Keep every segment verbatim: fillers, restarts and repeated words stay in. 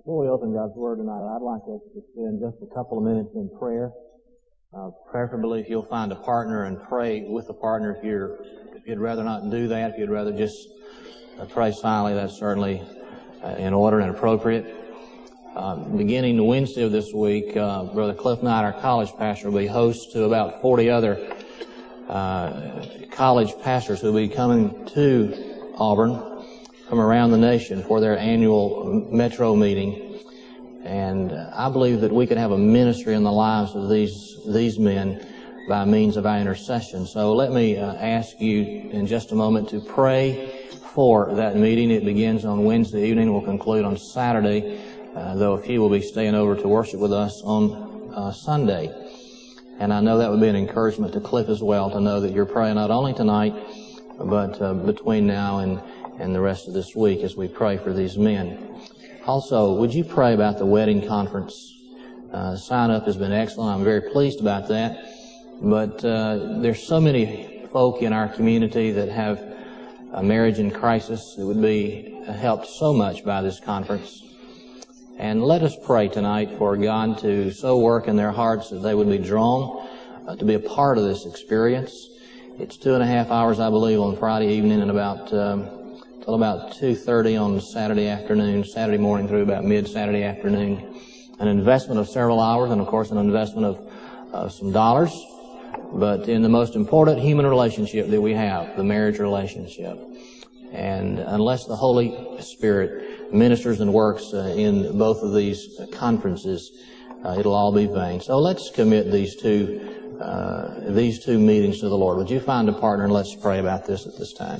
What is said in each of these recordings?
Before we open God's Word tonight, I'd like us to spend just a couple of minutes in prayer. Uh, preferably if you'll find a partner and pray with a partner. If you're, if you'd rather not do that, if you'd rather just uh, pray silently, that's certainly uh, in order and appropriate. Uh, beginning Wednesday of this week, uh, Brother Cliff Knight, our college pastor, will be host to about forty other uh, college pastors who will be coming to Auburn from around the nation for their annual metro meeting. And I believe that we could have a ministry in the lives of these these men by means of our intercession. So let me uh, ask you in just a moment to pray for that meeting. It begins on Wednesday evening. We'll conclude on Saturday, uh, though a few will be staying over to worship with us on uh, Sunday. And I know that would be an encouragement to Cliff as well, to know that you're praying not only tonight, but uh, between now and and the rest of this week as we pray for these men. Also, would you pray about the wedding conference? Uh, sign up has been excellent. I'm very pleased about that. But uh, there's so many folk in our community that have a marriage in crisis. It would be helped so much by this conference. And let us pray tonight for God to so work in their hearts that they would be drawn uh, to be a part of this experience. It's two and a half hours, I believe, on Friday evening and about um, till about two thirty on Saturday afternoon, Saturday morning through about mid-Saturday afternoon. An investment of several hours and, of course, an investment of uh, some dollars, but in the most important human relationship that we have, the marriage relationship. And unless the Holy Spirit ministers and works uh, in both of these conferences, uh, it'll all be vain. So let's commit these two, uh, these two meetings to the Lord. Would you find a partner and let's pray about this at this time.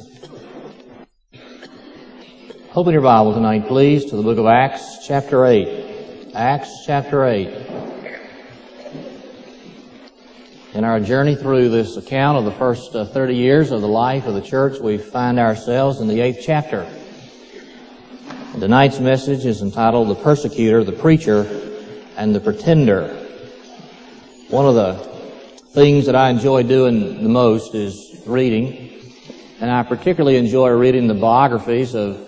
Open your Bible tonight, please, to the book of Acts, chapter eight. Acts, chapter eight. In our journey through this account of the first uh, thirty years of the life of the church, we find ourselves in the eighth chapter. Tonight's message is entitled, The Persecutor, the Preacher, and the Pretender. One of the things that I enjoy doing the most is reading, and I particularly enjoy reading the biographies of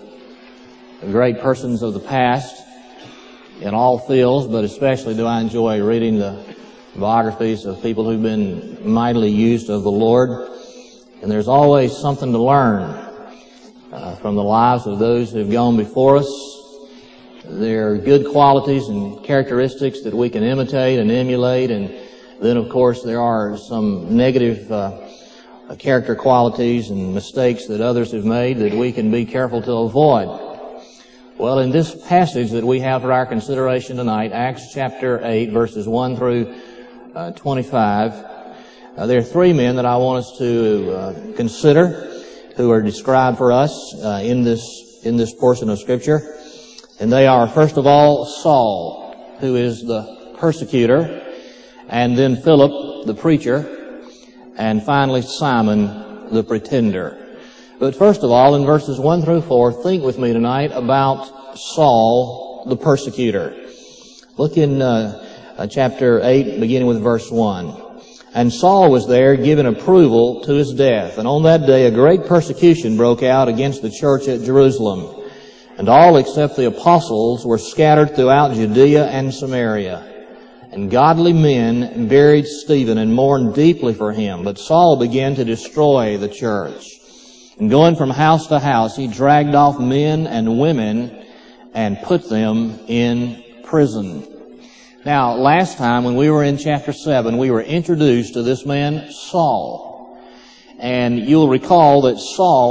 great persons of the past in all fields, but especially do I enjoy reading the biographies of people who've been mightily used of the Lord. And there's always something to learn uh, from the lives of those who've gone before us. There are good qualities and characteristics that we can imitate and emulate, and then of course there are some negative uh, character qualities and mistakes that others have made that we can be careful to avoid. Well, in this passage that we have for our consideration tonight, Acts chapter eight, verses one through uh, twenty-five, uh, there are three men that I want us to uh, consider who are described for us uh, in this in this portion of Scripture. And they are, first of all, Saul, who is the persecutor, and then Philip, the preacher, and finally Simon, the pretender. But first of all, in verses one through four, think with me tonight about Saul, the persecutor. Look in uh, uh, chapter eight, beginning with verse one. And Saul was there, giving approval to his death. And on that day a great persecution broke out against the church at Jerusalem. And all except the apostles were scattered throughout Judea and Samaria. And godly men buried Stephen and mourned deeply for him. But Saul began to destroy the church. And going from house to house, he dragged off men and women and put them in prison. Now, last time when we were in chapter seven, we were introduced to this man, Saul. And you'll recall that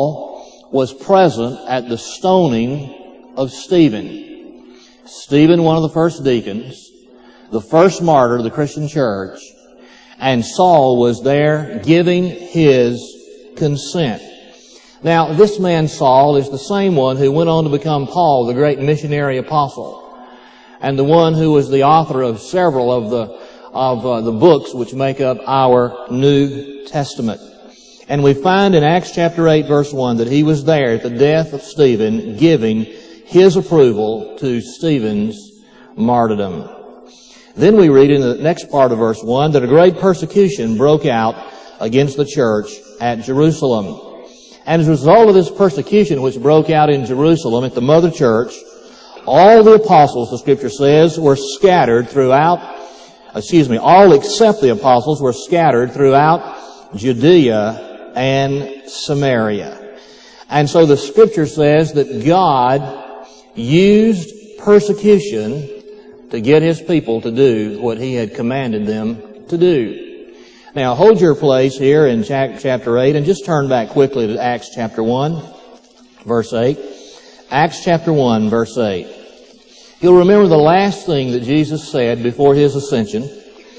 Saul was present at the stoning of Stephen. Stephen, one of the first deacons, the first martyr of the Christian church, and Saul was there giving his consent. Now, this man Saul is the same one who went on to become Paul, the great missionary apostle, and the one who was the author of several of the of uh, the books which make up our New Testament. And we find in Acts chapter eight, verse one, that he was there at the death of Stephen, giving his approval to Stephen's martyrdom. Then we read in the next part of verse one that a great persecution broke out against the church at Jerusalem. And as a result of this persecution which broke out in Jerusalem at the mother church, all the apostles, the Scripture says, were scattered throughout, excuse me, all except the apostles were scattered throughout Judea and Samaria. And so the Scripture says that God used persecution to get His people to do what He had commanded them to do. Now, hold your place here in chapter eight and just turn back quickly to Acts chapter one, verse eight. Acts chapter one, verse eight. You'll remember the last thing that Jesus said before His ascension.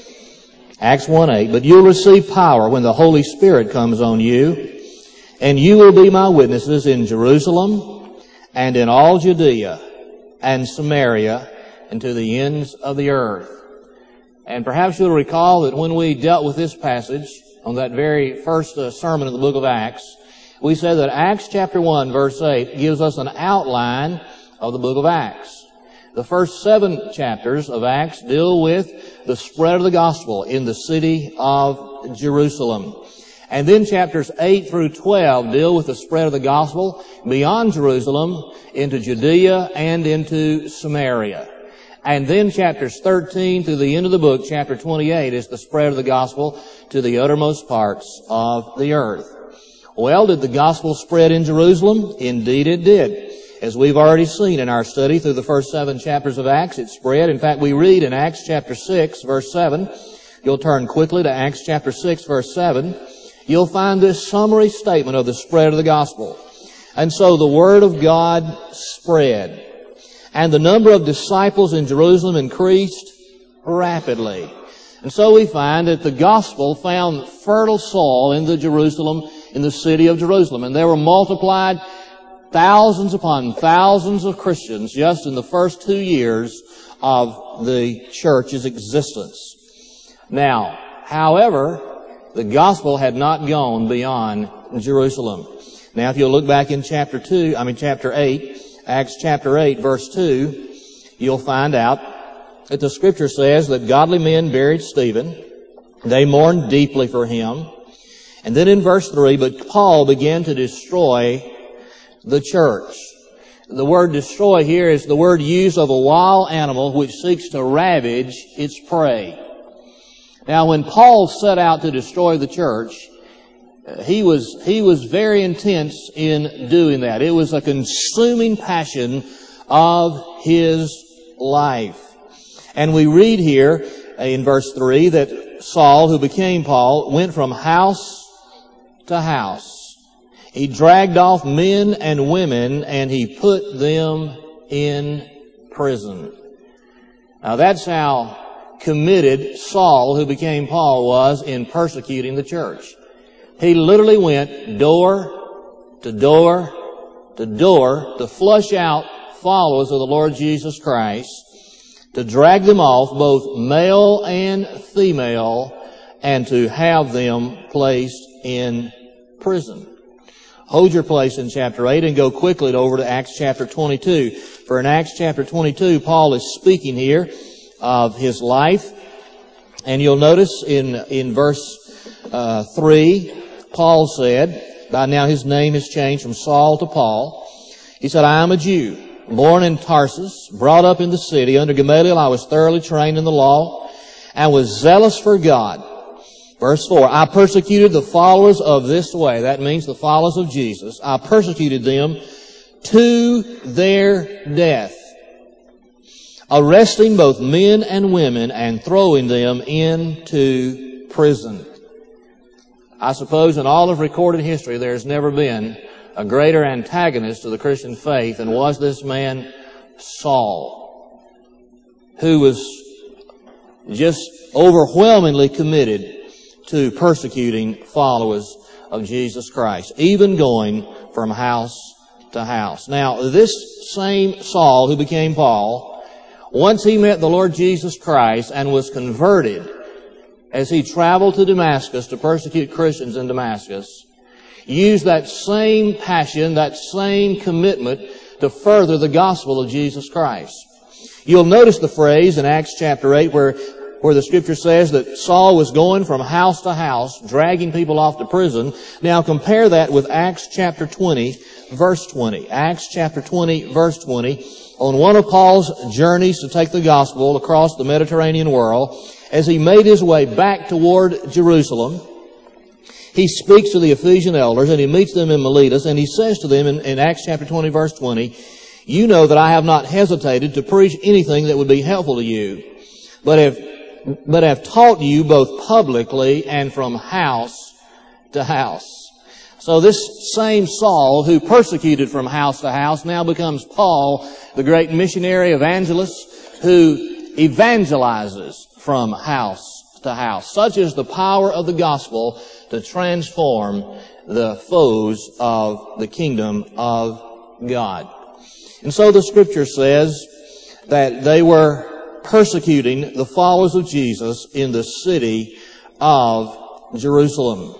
Acts one eight. But you'll receive power when the Holy Spirit comes on you, and you will be my witnesses in Jerusalem and in all Judea and Samaria and to the ends of the earth. And perhaps you'll recall that when we dealt with this passage on that very first uh, sermon in the book of Acts, we said that Acts chapter one, verse eight gives us an outline of the book of Acts. The first seven chapters of Acts deal with the spread of the gospel in the city of Jerusalem. And then chapters eight through twelve deal with the spread of the gospel beyond Jerusalem into Judea and into Samaria. And then chapters thirteen through the end of the book, chapter twenty-eight, is the spread of the gospel to the uttermost parts of the earth. Well, did the gospel spread in Jerusalem? Indeed it did. As we've already seen in our study through the first seven chapters of Acts, it spread. In fact, we read in Acts chapter six, verse seven. You'll turn quickly to Acts chapter six, verse seven. You'll find this summary statement of the spread of the gospel. And so the Word of God spread. And the number of disciples in Jerusalem increased rapidly. And so we find that the gospel found fertile soil in the Jerusalem, in the city of Jerusalem. And there were multiplied thousands upon thousands of Christians just in the first two years of the church's existence. Now, however, the gospel had not gone beyond Jerusalem. Now, if you'll look back in chapter two, I mean chapter eight, Acts chapter eight, verse two, you'll find out that the Scripture says that godly men buried Stephen. They mourned deeply for him. And then in verse three, but Paul began to destroy the church. The word destroy here is the word used of a wild animal which seeks to ravage its prey. Now, when Paul set out to destroy the church, He was, he was very intense in doing that. It was a consuming passion of his life. And we read here in verse three that Saul, who became Paul, went from house to house. He dragged off men and women and he put them in prison. Now that's how committed Saul, who became Paul, was in persecuting the church. He literally went door to door to door to flush out followers of the Lord Jesus Christ, to drag them off, both male and female, and to have them placed in prison. Hold your place in chapter eight and go quickly over to Acts chapter twenty-two. For in Acts chapter twenty-two, Paul is speaking here of his life. And you'll notice in, in verse uh, three, Paul said, by now his name has changed from Saul to Paul. He said, I am a Jew, born in Tarsus, brought up in the city. Under Gamaliel I was thoroughly trained in the law and was zealous for God. Verse four, I persecuted the followers of this way. That means the followers of Jesus. I persecuted them to their death, arresting both men and women and throwing them into prison. I suppose in all of recorded history there has never been a greater antagonist to the Christian faith than was this man Saul, who was just overwhelmingly committed to persecuting followers of Jesus Christ, even going from house to house. Now, this same Saul who became Paul, once he met the Lord Jesus Christ and was converted as he traveled to Damascus to persecute Christians in Damascus, used that same passion, that same commitment to further the gospel of Jesus Christ. You'll notice the phrase in Acts chapter eight where where the Scripture says that Saul was going from house to house, dragging people off to prison. Now compare that with Acts chapter twenty, verse twenty. Acts chapter twenty, verse twenty. On one of Paul's journeys to take the gospel across the Mediterranean world, as he made his way back toward Jerusalem, he speaks to the Ephesian elders, and he meets them in Miletus, and he says to them in, in Acts chapter twenty, verse twenty, "You know that I have not hesitated to preach anything that would be helpful to you, but have, but have taught you both publicly and from house to house." So this same Saul, who persecuted from house to house, now becomes Paul, the great missionary evangelist, who evangelizes from house to house. Such is the power of the gospel to transform the foes of the kingdom of God. And so the Scripture says that they were persecuting the followers of Jesus in the city of Jerusalem.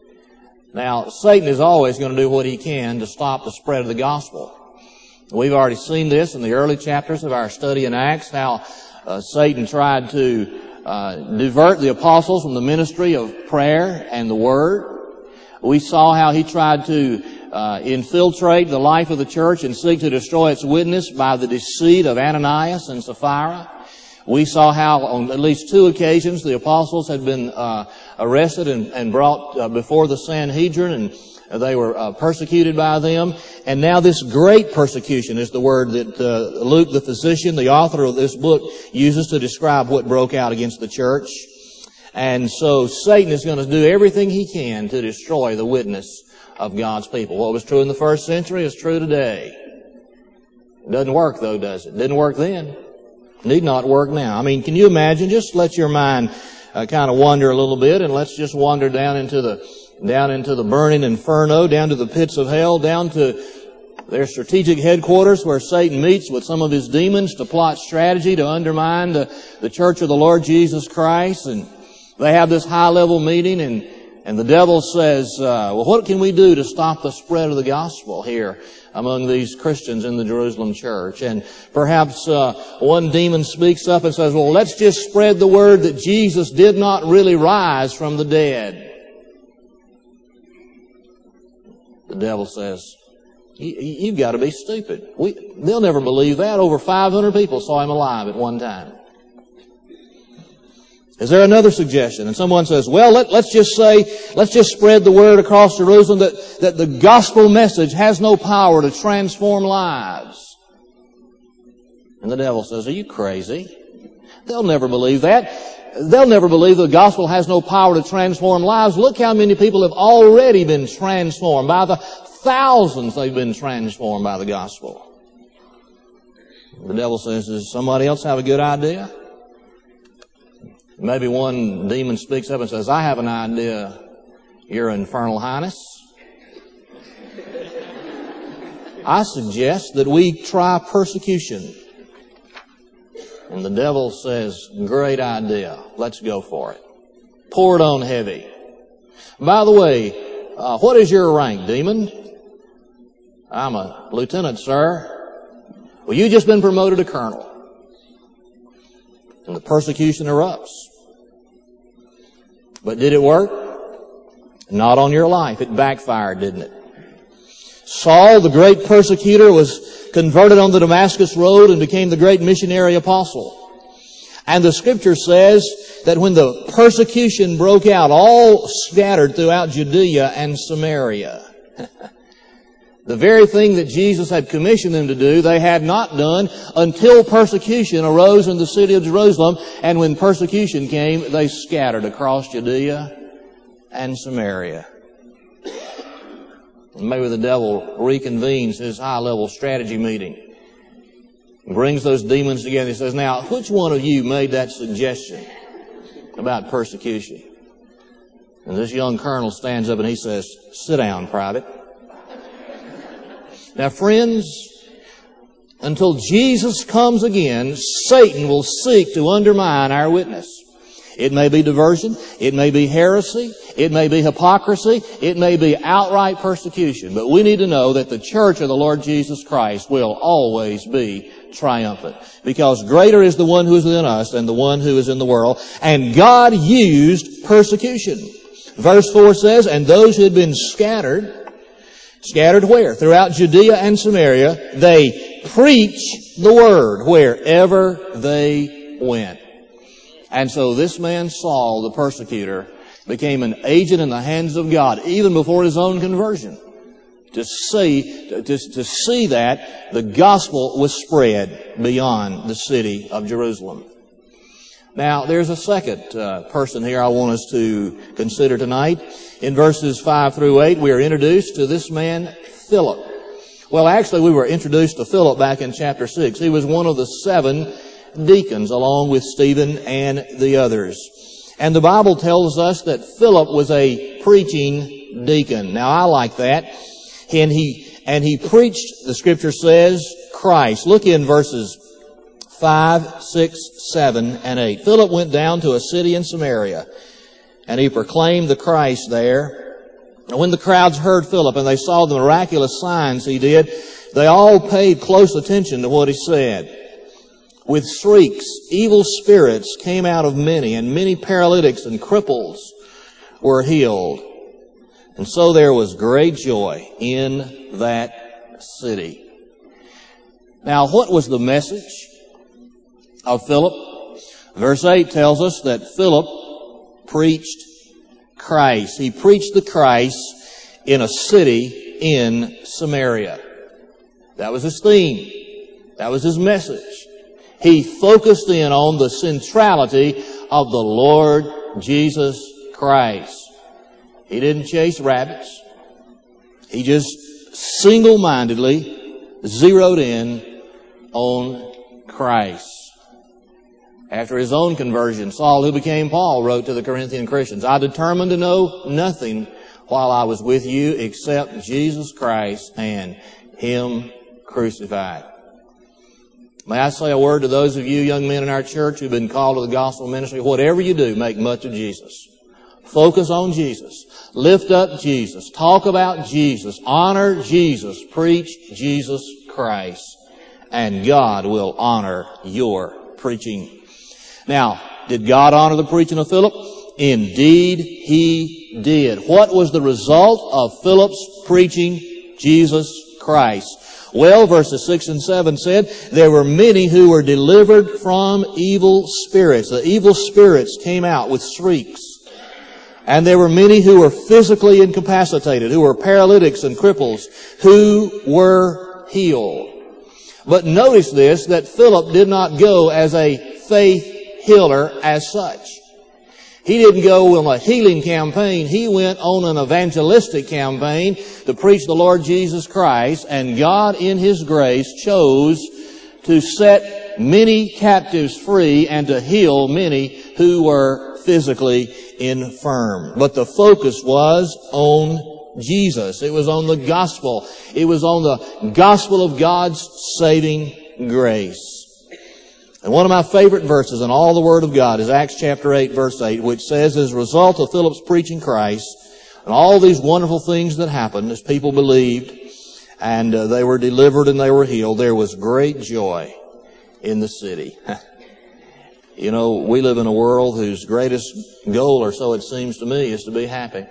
Now, Satan is always going to do what he can to stop the spread of the gospel. We've already seen this in the early chapters of our study in Acts, how uh, Satan tried to uh, divert the apostles from the ministry of prayer and the Word. We saw how he tried to uh, infiltrate the life of the church and seek to destroy its witness by the deceit of Ananias and Sapphira. We saw how on at least two occasions the apostles had been uh, arrested and, and brought uh, before the Sanhedrin, and they were uh, persecuted by them. And now this great persecution is the word that uh, Luke, the physician, the author of this book, uses to describe what broke out against the church. And so Satan is going to do everything he can to destroy the witness of God's people. What was true in the first century is true today. It doesn't work though, does it? Didn't work then. Need not work now. I mean, can you imagine? Just let your mind uh, kind of wander a little bit, and let's just wander down into the down into the burning inferno, down to the pits of hell, down to their strategic headquarters where Satan meets with some of his demons to plot strategy to undermine the, the church of the Lord Jesus Christ. And they have this high-level meeting, and and the devil says, uh, well, what can we do to stop the spread of the gospel here among these Christians in the Jerusalem church? And perhaps uh, one demon speaks up and says, well, let's just spread the word that Jesus did not really rise from the dead. The devil says, you've got to be stupid. We, they'll never believe that. Over five hundred people saw him alive at one time. Is there another suggestion? And someone says, well, let, let's just say, let's just spread the word across Jerusalem that, that the gospel message has no power to transform lives. And the devil says, are you crazy? They'll never believe that. They'll never believe the gospel has no power to transform lives. Look how many people have already been transformed. By the thousands they've been transformed by the gospel. The devil says, does somebody else have a good idea? Maybe one demon speaks up and says, I have an idea, Your Infernal Highness. I suggest that we try persecution. And the devil says, great idea. Let's go for it. Pour it on heavy. By the way, uh, what is your rank, demon? I'm a lieutenant, sir. Well, you've just been promoted to colonel. And the persecution erupts. But did it work? Not on your life. It backfired, didn't it? Saul, the great persecutor, was converted on the Damascus Road and became the great missionary apostle. And the Scripture says that when the persecution broke out, all scattered throughout Judea and Samaria. The very thing that Jesus had commissioned them to do, they had not done until persecution arose in the city of Jerusalem. And when persecution came, they scattered across Judea and Samaria. And maybe the devil reconvenes his high-level strategy meeting, brings those demons together. He says, now, which one of you made that suggestion about persecution? And this young colonel stands up and he says, sit down, private. Now, friends, until Jesus comes again, Satan will seek to undermine our witness. It may be diversion, it may be heresy, it may be hypocrisy, it may be outright persecution. But we need to know that the church of the Lord Jesus Christ will always be triumphant. Because greater is the one who is within us than the one who is in the world. And God used persecution. Verse four says, and those who had been scattered, scattered where? Throughout Judea and Samaria, they preached the word wherever they went. And so this man Saul, the persecutor, became an agent in the hands of God, even before his own conversion. To see, to, to see that the gospel was spread beyond the city of Jerusalem. Now, there's a second uh, person here I want us to consider tonight. In verses five through eight, we are introduced to this man, Philip. Well, actually, we were introduced to Philip back in chapter six. He was one of the seven deacons, along with Stephen and the others. And the Bible tells us that Philip was a preaching deacon. Now, I like that. And he, and he preached, the scripture says, Christ. Look in verses five, six, seven, and eight. Philip went down to a city in Samaria, and he proclaimed the Christ there. And when the crowds heard Philip and they saw the miraculous signs he did, they all paid close attention to what he said. With shrieks, evil spirits came out of many, and many paralytics and cripples were healed. And so there was great joy in that city. Now, what was the message of Philip? Verse eight tells us that Philip preached Christ. He preached the Christ in a city in Samaria. That was his theme. That was his message. He focused in on the centrality of the Lord Jesus Christ. He didn't chase rabbits. He just single-mindedly zeroed in on Christ. After his own conversion, Saul, who became Paul, wrote to the Corinthian Christians, I determined to know nothing while I was with you except Jesus Christ and Him crucified. May I say a word to those of you young men in our church who've been called to the gospel ministry? Whatever you do, make much of Jesus. Focus on Jesus. Lift up Jesus. Talk about Jesus. Honor Jesus. Preach Jesus Christ. And God will honor your preaching. Now, did God honor the preaching of Philip? Indeed, He did. What was the result of Philip's preaching Jesus Christ? Well, verses six and seven said, there were many who were delivered from evil spirits. The evil spirits came out with shrieks. And there were many who were physically incapacitated, who were paralytics and cripples, who were healed. But notice this, that Philip did not go as a faith healer as such. He didn't go on a healing campaign. He went on an evangelistic campaign to preach the Lord Jesus Christ. And God, in His grace, chose to set many captives free and to heal many who were physically infirm. But the focus was on Jesus. It was on the gospel. It was on the gospel of God's saving grace. And one of my favorite verses in all the Word of God is Acts chapter eight, verse eight, which says, as a result of Philip's preaching Christ and all these wonderful things that happened as people believed and uh, they were delivered and they were healed, there was great joy in the city. You know, we live in a world whose greatest goal, or so it seems to me, is to be happy.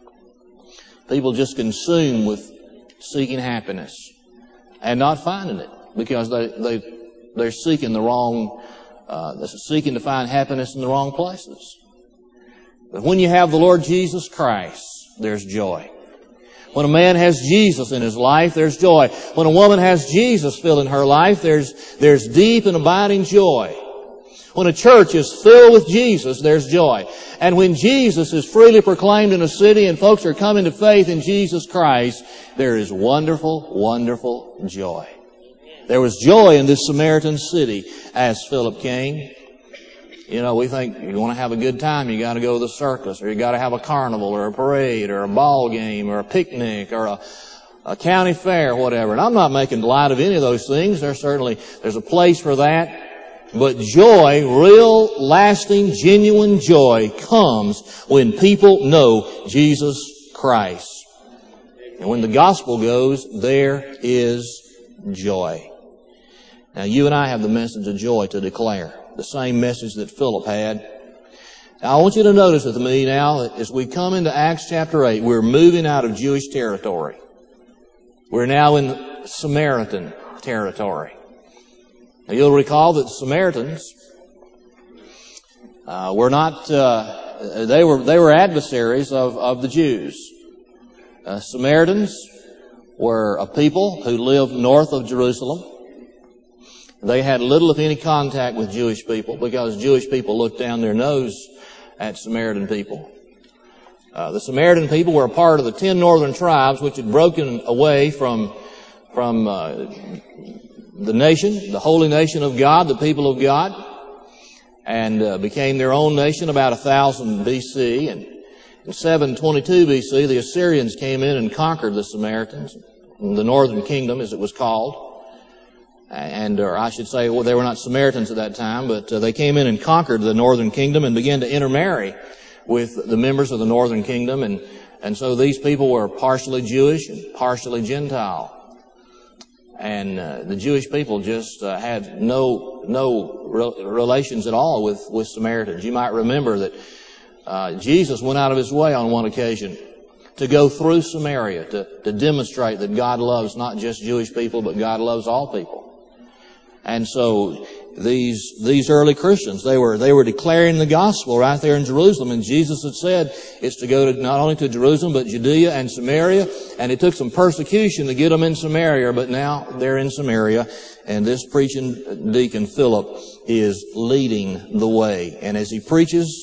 People just consume with seeking happiness and not finding it because they, they, they're seeking the wrong, uh, they're seeking to find happiness in the wrong places. But when you have the Lord Jesus Christ, there's joy. When a man has Jesus in his life, there's joy. When a woman has Jesus filling her life, there's, there's deep and abiding joy. When a church is filled with Jesus, there's joy. And when Jesus is freely proclaimed in a city and folks are coming to faith in Jesus Christ, there is wonderful, wonderful joy. There was joy in this Samaritan city as Philip came. You know, we think you want to have a good time, you got to go to the circus, or you got to have a carnival, or a parade, or a ball game, or a picnic, or a, a county fair, whatever. And I'm not making light of any of those things. There's certainly, there's a place for that. But joy, real, lasting, genuine joy comes when people know Jesus Christ. And when the gospel goes, there is joy. Now, you and I have the message of joy to declare, the same message that Philip had. Now, I want you to notice with me now that as we come into Acts chapter eight, we're moving out of Jewish territory. We're now in Samaritan territory. Now, you'll recall that the Samaritans uh, were not, uh, they were they were adversaries of, of the Jews. Uh, Samaritans were a people who lived north of Jerusalem. They had little, if any, contact with Jewish people because Jewish people looked down their nose at Samaritan people. Uh, the Samaritan people were a part of the ten northern tribes which had broken away from from uh, the nation, the holy nation of God, the people of God, and uh, became their own nation about one thousand B C. And in seven twenty-two B C, the Assyrians came in and conquered the Samaritans, the northern kingdom as it was called. And, or I should say, well, they were not Samaritans at that time, but uh, they came in and conquered the northern kingdom and began to intermarry with the members of the northern kingdom. And, and so these people were partially Jewish and partially Gentile. And uh, the Jewish people just uh, had no no re- relations at all with, with Samaritans. You might remember that uh, Jesus went out of his way on one occasion to go through Samaria to, to demonstrate that God loves not just Jewish people, but God loves all people. And so these these early Christians, they were they were declaring the gospel right there in Jerusalem. And Jesus had said it's to go to not only to Jerusalem, but Judea and Samaria. And it took some persecution to get them in Samaria, but now they're in Samaria. And this preaching deacon, Philip, is leading the way. And as he preaches,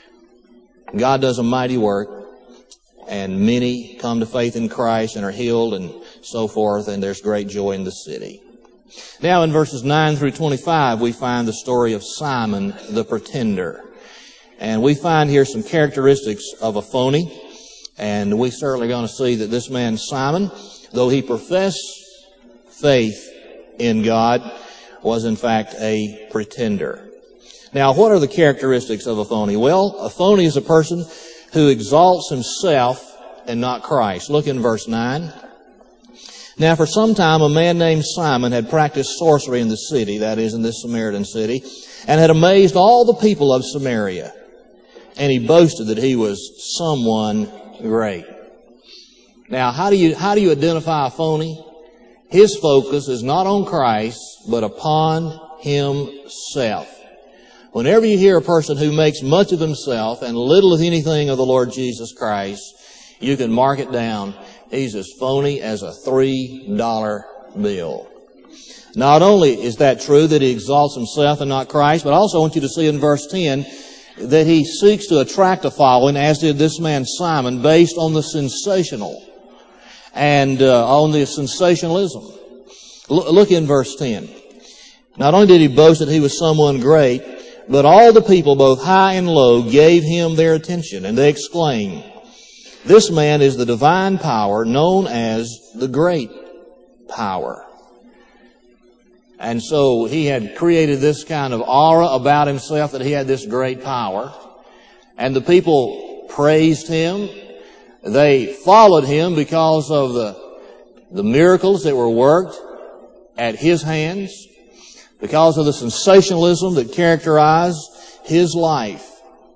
God does a mighty work. And many come to faith in Christ and are healed and so forth. And there's great joy in the city. Now in verses nine through twenty-five, we find the story of Simon the pretender. And we find here some characteristics of a phony. And we certainly are going to see that this man Simon, though he professed faith in God, was in fact a pretender. Now, what are the characteristics of a phony? Well, a phony is a person who exalts himself and not Christ. Look in verse nine. Now, for some time, a man named Simon had practiced sorcery in the city, that is, in this Samaritan city, and had amazed all the people of Samaria. And he boasted that he was someone great. Now, how do you, how do you identify a phony? His focus is not on Christ, but upon himself. Whenever you hear a person who makes much of himself and little of anything of the Lord Jesus Christ, you can mark it down. He's as phony as a three dollar bill. Not only is that true that he exalts himself and not Christ, but also I want you to see in verse ten that he seeks to attract a following, as did this man Simon, based on the sensational and uh, on the sensationalism. L- look in verse ten. Not only did he boast that he was someone great, but all the people, both high and low, gave him their attention, and they exclaimed, "This man is the divine power known as the great power." And so he had created this kind of aura about himself that he had this great power. And the people praised him. They followed him because of the, the miracles that were worked at his hands, because of the sensationalism that characterized his life.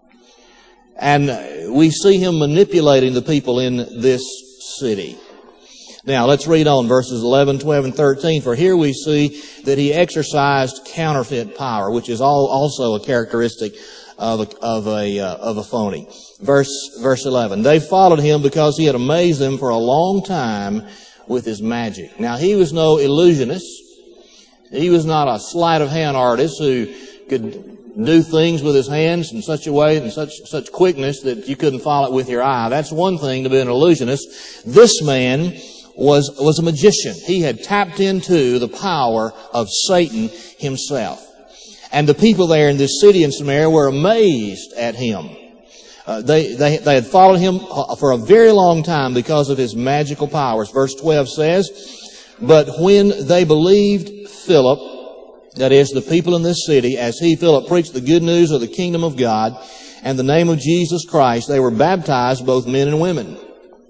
And we see him manipulating the people in this city. Now, let's read on verses eleven, twelve, and thirteen. For here we see that he exercised counterfeit power, which is all, also a characteristic of a, of a, uh, of a phony. Verse, verse eleven. They followed him because he had amazed them for a long time with his magic. Now, he was no illusionist. He was not a sleight of hand artist who could do things with his hands in such a way and such such quickness that you couldn't follow it with your eye. That's one thing to be an illusionist. This man was was a magician. He had tapped into the power of Satan himself. And the people there in this city in Samaria were amazed at him. Uh, they, they, they had followed him for a very long time because of his magical powers. Verse twelve says, "But when they believed Philip," that is, the people in this city, "as he, Philip, preached the good news of the kingdom of God and the name of Jesus Christ, they were baptized, both men and women.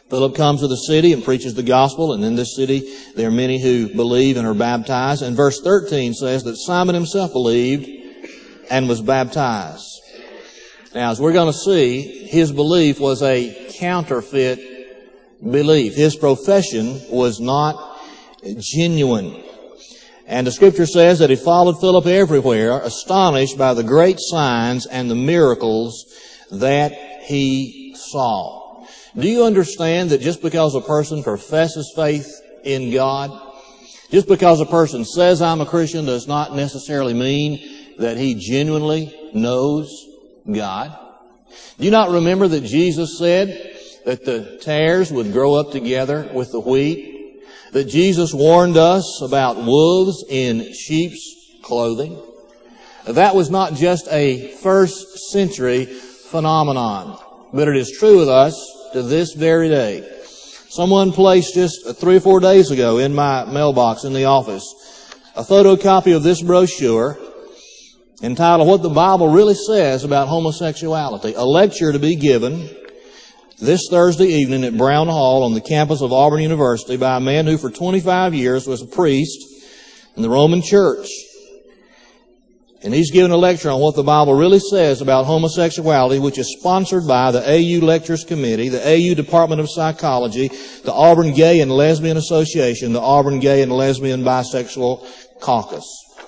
Philip comes to the city and preaches the gospel, and in this city there are many who believe and are baptized. And verse thirteen says that Simon himself believed and was baptized. Now, as we're going to see, his belief was a counterfeit belief. His profession was not genuine. And the Scripture says that he followed Philip everywhere, astonished by the great signs and the miracles that he saw. Do you understand that just because a person professes faith in God, just because a person says I'm a Christian, does not necessarily mean that he genuinely knows God? Do you not remember that Jesus said that the tares would grow up together with the wheat? That Jesus warned us about wolves in sheep's clothing? That was not just a first century phenomenon, but it is true with us to this very day. Someone placed just three or four days ago in my mailbox in the office a photocopy of this brochure entitled What the Bible Really Says About Homosexuality, a lecture to be given this Thursday evening at Brown Hall on the campus of Auburn University by a man who for twenty-five years was a priest in the Roman Church. And he's given a lecture on what the Bible really says about homosexuality, which is sponsored by the A U Lectures Committee, the A U Department of Psychology, the Auburn Gay and Lesbian Association, the Auburn Gay and Lesbian Bisexual Caucus.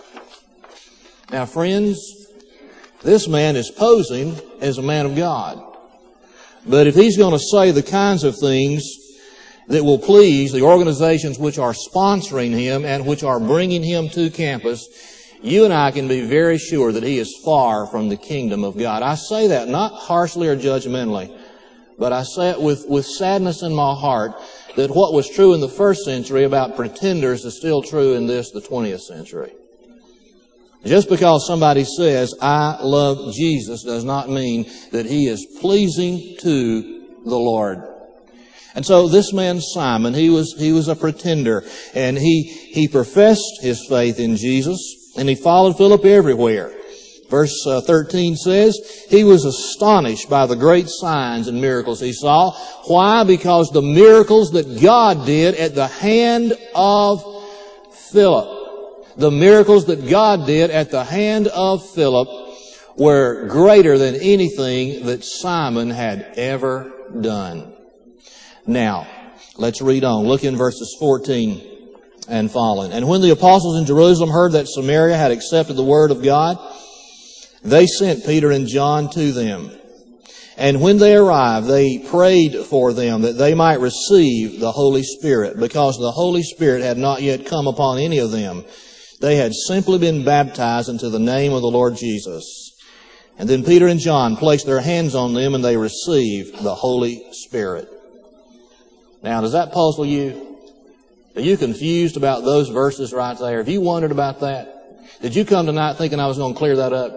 Now, friends, this man is posing as a man of God. But if he's going to say the kinds of things that will please the organizations which are sponsoring him and which are bringing him to campus, you and I can be very sure that he is far from the kingdom of God. I say that not harshly or judgmentally, but I say it with, with sadness in my heart that what was true in the first century about pretenders is still true in this, the twentieth century. Just because somebody says, I love Jesus, does not mean that he is pleasing to the Lord. And so this man Simon, he was, he was a pretender, and he, he professed his faith in Jesus. And he followed Philip everywhere. Verse uh, thirteen says, he was astonished by the great signs and miracles he saw. Why? Because the miracles that God did at the hand of Philip, the miracles that God did at the hand of Philip were greater than anything that Simon had ever done. Now, let's read on. Look in verses fourteen and following. And when the apostles in Jerusalem heard that Samaria had accepted the word of God, they sent Peter and John to them. And when they arrived, they prayed for them that they might receive the Holy Spirit, because the Holy Spirit had not yet come upon any of them. They had simply been baptized into the name of the Lord Jesus. And then Peter and John placed their hands on them and they received the Holy Spirit. Now, does that puzzle you? Are you confused about those verses right there? Have you wondered about that? Did you come tonight thinking I was going to clear that up?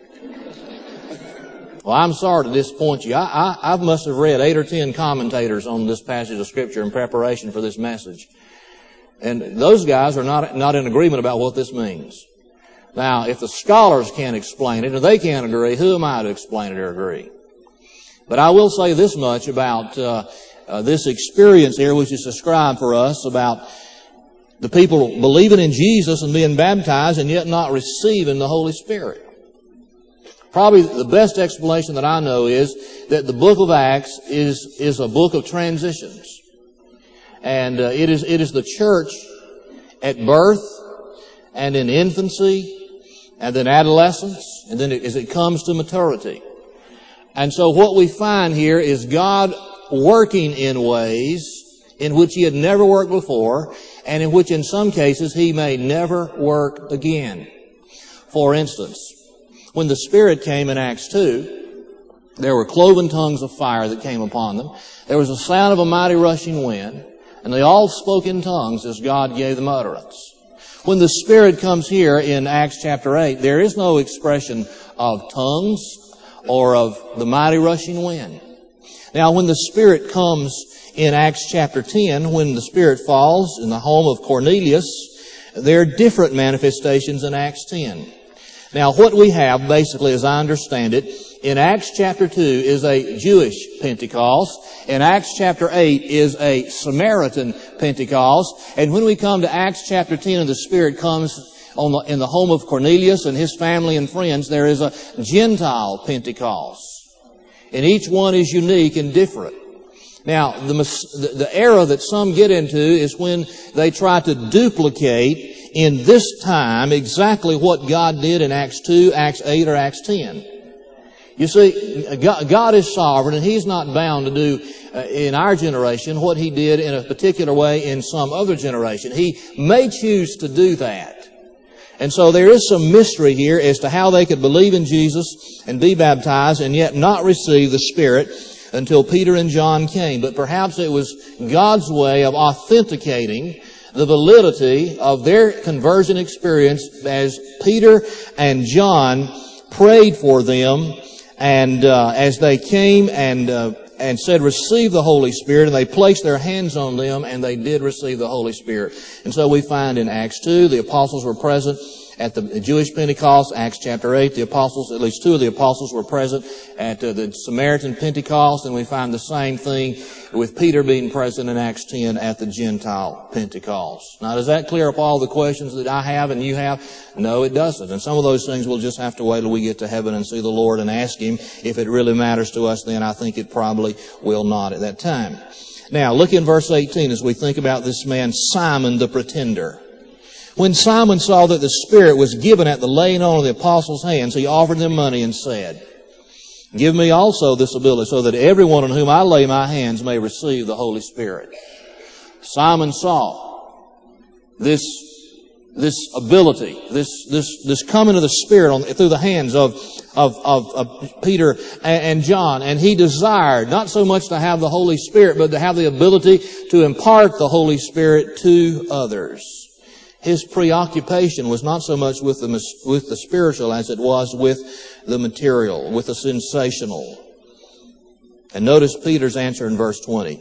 Well, I'm sorry to disappoint you. I, I, I must have read eight or ten commentators on this passage of Scripture in preparation for this message. And those guys are not, not in agreement about what this means. Now, if the scholars can't explain it, or they can't agree, who am I to explain it or agree? But I will say this much about uh, Uh, this experience here, which is described for us about the people believing in Jesus and being baptized and yet not receiving the Holy Spirit. Probably the best explanation that I know is that the book of Acts is, is a book of transitions. And uh, it is, it is the church at birth and in infancy and then adolescence and then as it comes to maturity. And so what we find here is God working in ways in which he had never worked before and in which in some cases he may never work again. For instance, when the Spirit came in Acts two, there were cloven tongues of fire that came upon them. There was a sound of a mighty rushing wind, and they all spoke in tongues as God gave them utterance. When the Spirit comes here in Acts chapter eight, there is no expression of tongues or of the mighty rushing wind. Now, when the Spirit comes in Acts chapter ten, when the Spirit falls in the home of Cornelius, there are different manifestations in Acts ten. Now, what we have, basically, as I understand it, in Acts chapter two is a Jewish Pentecost. In Acts chapter eight is a Samaritan Pentecost. And when we come to Acts chapter ten and the Spirit comes on the, in the home of Cornelius and his family and friends, there is a Gentile Pentecost. And each one is unique and different. Now, the, the era that some get into is when they try to duplicate in this time exactly what God did in Acts two, Acts eight, or Acts ten. You see, God is sovereign, and He's not bound to do uh, in our generation what He did in a particular way in some other generation. He may choose to do that. And so there is some mystery here as to how they could believe in Jesus and be baptized and yet not receive the Spirit until Peter and John came. But perhaps it was God's way of authenticating the validity of their conversion experience as Peter and John prayed for them, and uh, as they came and uh, and said, receive the Holy Spirit, and they placed their hands on them, and they did receive the Holy Spirit. And so we find in Acts two, the apostles were present at the Jewish Pentecost. Acts chapter eight, the apostles, at least two of the apostles were present at uh, the Samaritan Pentecost, and we find the same thing with Peter being present in Acts ten at the Gentile Pentecost. Now, does that clear up all the questions that I have and you have? No, it doesn't. And some of those things we'll just have to wait till we get to heaven and see the Lord and ask Him. If it really matters to us, then I think it probably will not at that time. Now, look in verse eighteen as we think about this man, Simon the pretender. When Simon saw that the Spirit was given at the laying on of the apostles' hands, he offered them money and said, give me also this ability, so that everyone on whom I lay my hands may receive the Holy Spirit. Simon saw this, this ability, this, this, this coming of the Spirit on, through the hands of, of, of, of Peter and, and John, and he desired not so much to have the Holy Spirit, but to have the ability to impart the Holy Spirit to others. His preoccupation was not so much with the, with the spiritual as it was with the material, with the sensational. And notice Peter's answer in verse twenty.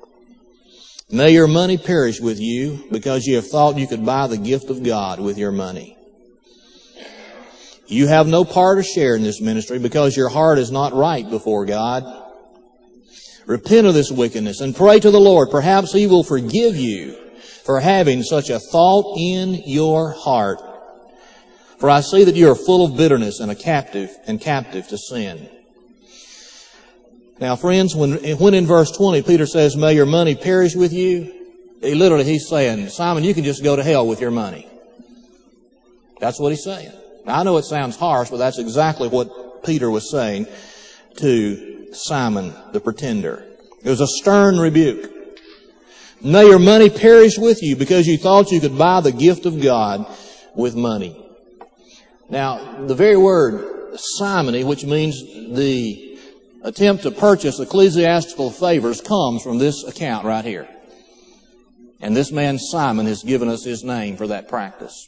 May your money perish with you, because you have thought you could buy the gift of God with your money. You have no part or share in this ministry, because your heart is not right before God. Repent of this wickedness and pray to the Lord. Perhaps He will forgive you for having such a thought in your heart. For I see that you are full of bitterness and a captive and captive to sin. Now, friends, when, when in verse twenty Peter says, may your money perish with you, he literally he's saying, Simon, you can just go to hell with your money. That's what he's saying. Now, I know it sounds harsh, but that's exactly what Peter was saying to Simon the pretender. It was a stern rebuke. May your money perish with you, because you thought you could buy the gift of God with money. Now, the very word simony, which means the attempt to purchase ecclesiastical favors, comes from this account right here. And this man Simon has given us his name for that practice.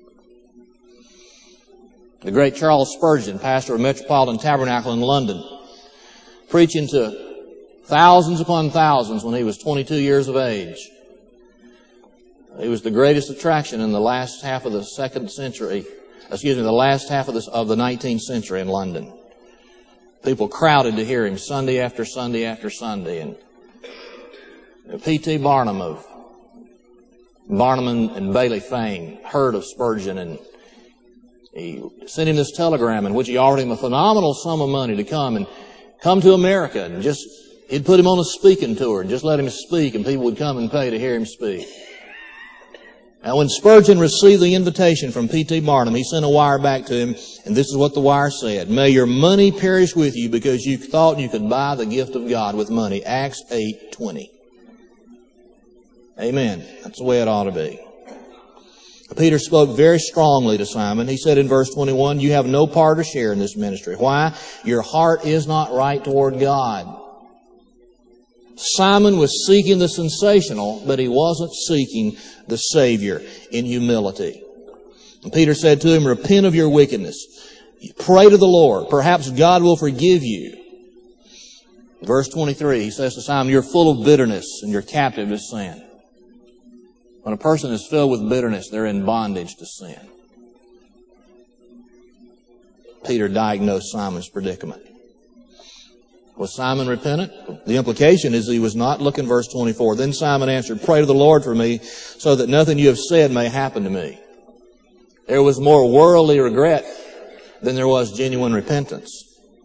The great Charles Spurgeon, pastor of Metropolitan Tabernacle in London, preaching to thousands upon thousands when he was twenty-two years of age. He was the greatest attraction in the last half of the second century, excuse me, the last half of the, of the nineteenth century in London. People crowded to hear him Sunday after Sunday after Sunday. And P T Barnum of Barnum and Bailey fame heard of Spurgeon, and he sent him this telegram in which he offered him a phenomenal sum of money to come and come to America, and just he'd put him on a speaking tour and just let him speak, and people would come and pay to hear him speak. Now, when Spurgeon received the invitation from P T Barnum, he sent a wire back to him, and this is what the wire said. May your money perish with you, because you thought you could buy the gift of God with money. Acts eight twenty. Amen. That's the way it ought to be. Peter spoke very strongly to Simon. He said in verse twenty-one, you have no part or share in this ministry. Why? Your heart is not right toward God. Simon was seeking the sensational, but he wasn't seeking the Savior in humility. And Peter said to him, repent of your wickedness. Pray to the Lord. Perhaps God will forgive you. Verse twenty-three, he says to Simon, you're full of bitterness and you're captive to sin. When a person is filled with bitterness, they're in bondage to sin. Peter diagnosed Simon's predicament. Was Simon repentant? The implication is he was not. Look in verse twenty-four. Then Simon answered, "Pray to the Lord for me, so that nothing you have said may happen to me." There was more worldly regret than there was genuine repentance.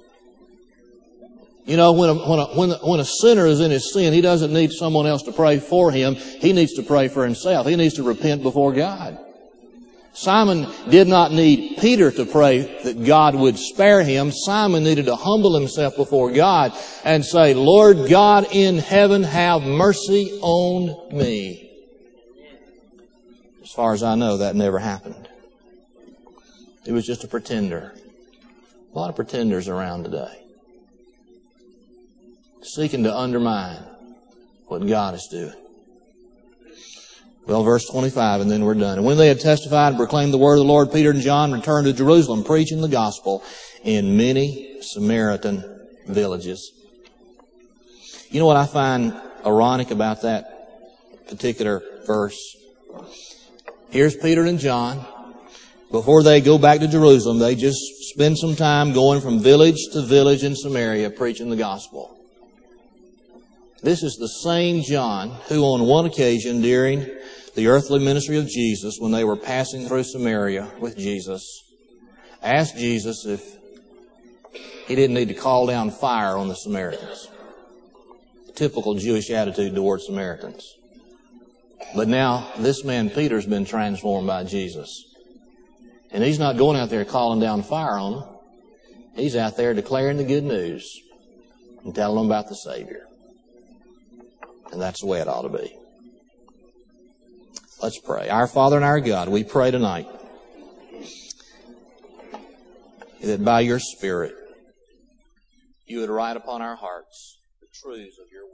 You know, when a, when a, when a, when a sinner is in his sin, he doesn't need someone else to pray for him. He needs to pray for himself. He needs to repent before God. Simon did not need Peter to pray that God would spare him. Simon needed to humble himself before God and say, "Lord God in heaven, have mercy on me." As far as I know, that never happened. He was just a pretender. A lot of pretenders around today, seeking to undermine what God is doing. Well, verse twenty-five, and then we're done. And when they had testified and proclaimed the word of the Lord, Peter and John returned to Jerusalem, preaching the gospel in many Samaritan villages. You know what I find ironic about that particular verse? Here's Peter and John. Before they go back to Jerusalem, they just spend some time going from village to village in Samaria preaching the gospel. This is the same John who on one occasion during the earthly ministry of Jesus, when they were passing through Samaria with Jesus, asked Jesus if he didn't need to call down fire on the Samaritans. Typical Jewish attitude towards Samaritans. But now this man Peter's been transformed by Jesus. And he's not going out there calling down fire on them. He's out there declaring the good news and telling them about the Savior. And that's the way it ought to be. Let's pray. Our Father and our God, we pray tonight that by your Spirit you would write upon our hearts the truths of your word.